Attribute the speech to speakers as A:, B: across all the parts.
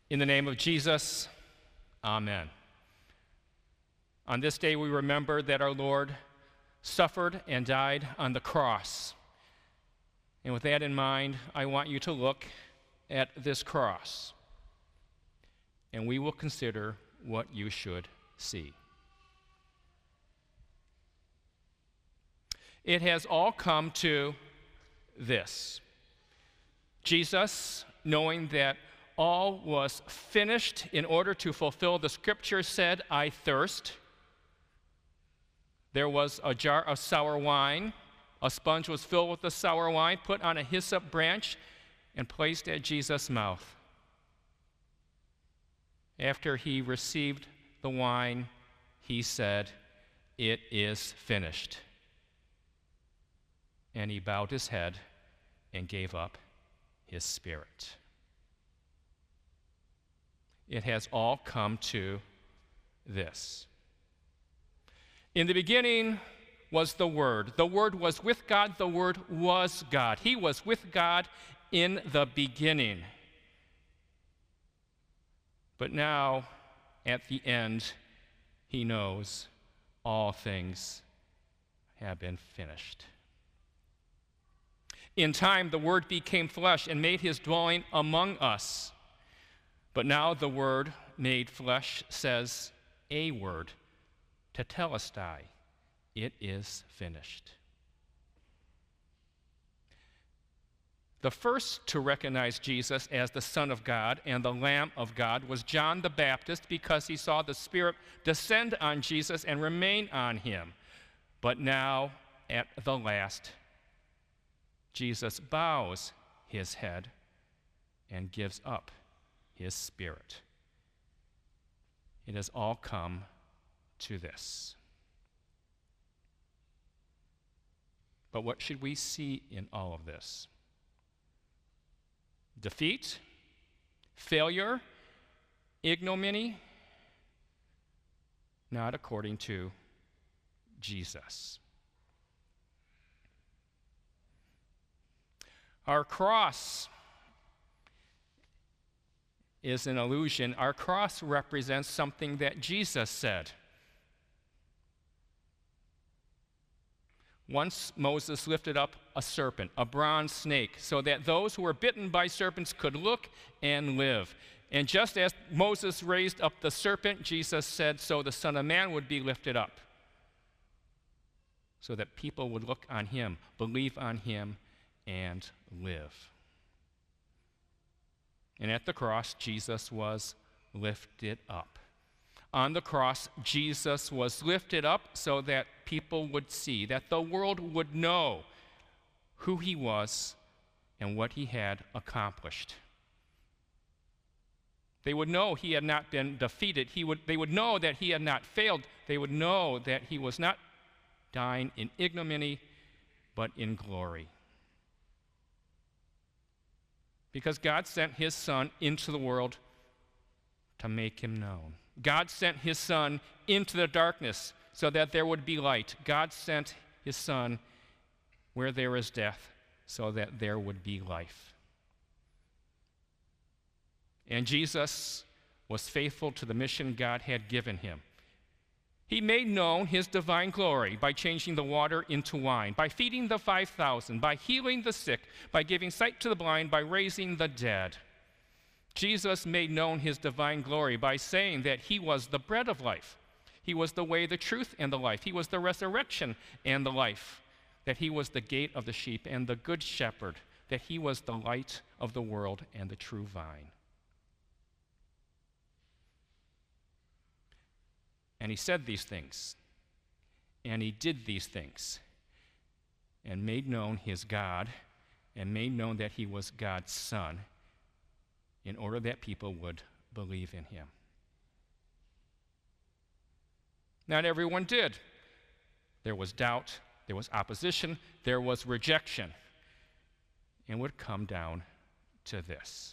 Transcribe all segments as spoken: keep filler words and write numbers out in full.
A: In the name of Jesus, amen. On this day, we remember that our Lord suffered and died on the cross. And with that in mind, I want you to look at this cross, and we will consider what you should see. It has all come to this. Jesus, knowing that all was finished in order to fulfill the scripture, said, "I thirst." There was a jar of sour wine. A sponge was filled with the sour wine, put on a hyssop branch, and placed at Jesus' mouth. After he received the wine, he said, "It is finished." And he bowed his head and gave up his spirit. It has all come to this. In the beginning was the Word. The Word was with God. The Word was God. He was with God in the beginning. But now, at the end, he knows all things have been finished. In time, the Word became flesh and made his dwelling among us. But now the Word made flesh says a word, tetelestai, it is finished. The first to recognize Jesus as the Son of God and the Lamb of God was John the Baptist, because he saw the Spirit descend on Jesus and remain on him. But now, at the last, Jesus bows his head and gives up his spirit. It has all come to this. But what should we see in all of this? Defeat? Failure? Ignominy? Not according to Jesus. Our cross is an illusion. Our cross represents something that Jesus said. Once Moses lifted up a serpent, a bronze snake, so that those who were bitten by serpents could look and live. And just as Moses raised up the serpent, Jesus said, so the Son of Man would be lifted up, so that people would look on him, believe on him, and live. And at the cross, Jesus was lifted up. On the cross, Jesus was lifted up so that people would see, that the world would know who he was and what he had accomplished. They would know he had not been defeated. He would, they would know that he had not failed. They would know that he was not dying in ignominy, but in glory. Because God sent his Son into the world to make him known. God sent his Son into the darkness so that there would be light. God sent his Son where there is death so that there would be life. And Jesus was faithful to the mission God had given him. He made known his divine glory by changing the water into wine, by feeding the five thousand, by healing the sick, by giving sight to the blind, by raising the dead. Jesus made known his divine glory by saying that he was the bread of life. He was the way, the truth, and the life. He was the resurrection and the life. That he was the gate of the sheep and the good shepherd. That he was the light of the world and the true vine. And he said these things, and he did these things, and made known his God, and made known that he was God's Son, in order that people would believe in him. Not everyone did. There was doubt, there was opposition, there was rejection, and would come down to this.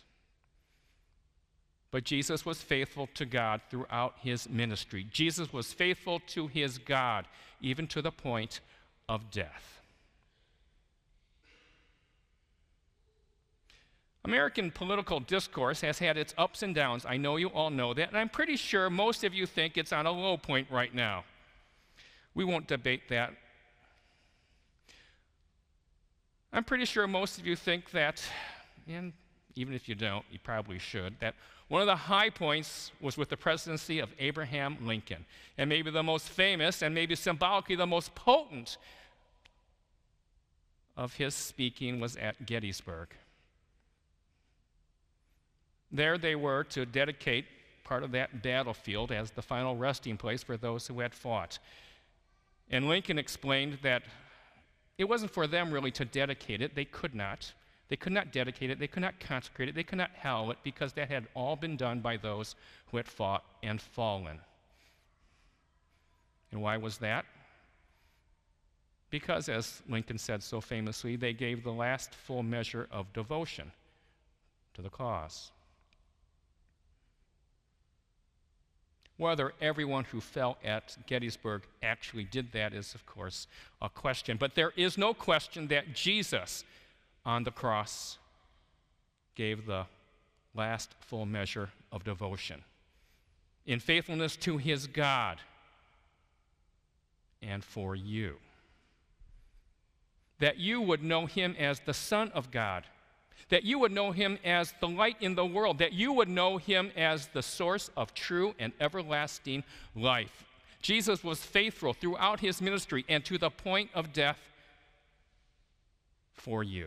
A: But Jesus was faithful to God throughout his ministry. Jesus was faithful to his God, even to the point of death. American political discourse has had its ups and downs. I know you all know that, and I'm pretty sure most of you think it's on a low point right now. We won't debate that. I'm pretty sure most of you think that, and even if you don't, you probably should, that one of the high points was with the presidency of Abraham Lincoln. And maybe the most famous, and maybe symbolically the most potent of his speaking was at Gettysburg. There they were to dedicate part of that battlefield as the final resting place for those who had fought. And Lincoln explained that it wasn't for them really to dedicate it. They could not. They could not dedicate it. They could not consecrate it. They could not hallow it because that had all been done by those who had fought and fallen. And why was that? Because, as Lincoln said so famously, they gave the last full measure of devotion to the cause. Whether everyone who fell at Gettysburg actually did that is, of course, a question. But there is no question that Jesus on the cross gave the last full measure of devotion in faithfulness to his God and for you. That you would know him as the Son of God, that you would know him as the light in the world, that you would know him as the source of true and everlasting life. Jesus was faithful throughout his ministry and to the point of death for you.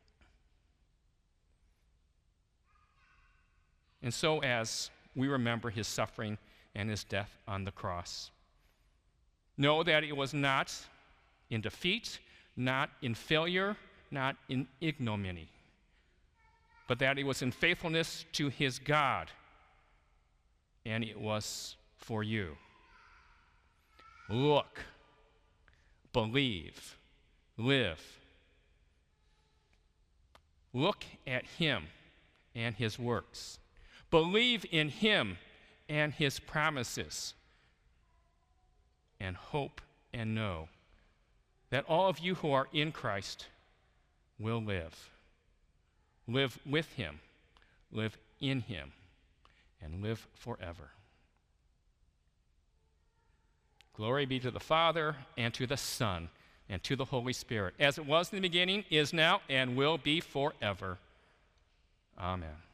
A: And so as we remember his suffering and his death on the cross, know that it was not in defeat, not in failure, not in ignominy, but that it was in faithfulness to his God, and it was for you. Look, believe, live. Look at him and his works. Believe in him and his promises. And hope and know that all of you who are in Christ will live. Live with him, live in him, and live forever. Glory be to the Father, and to the Son, and to the Holy Spirit, as it was in the beginning, is now, and will be forever. Amen.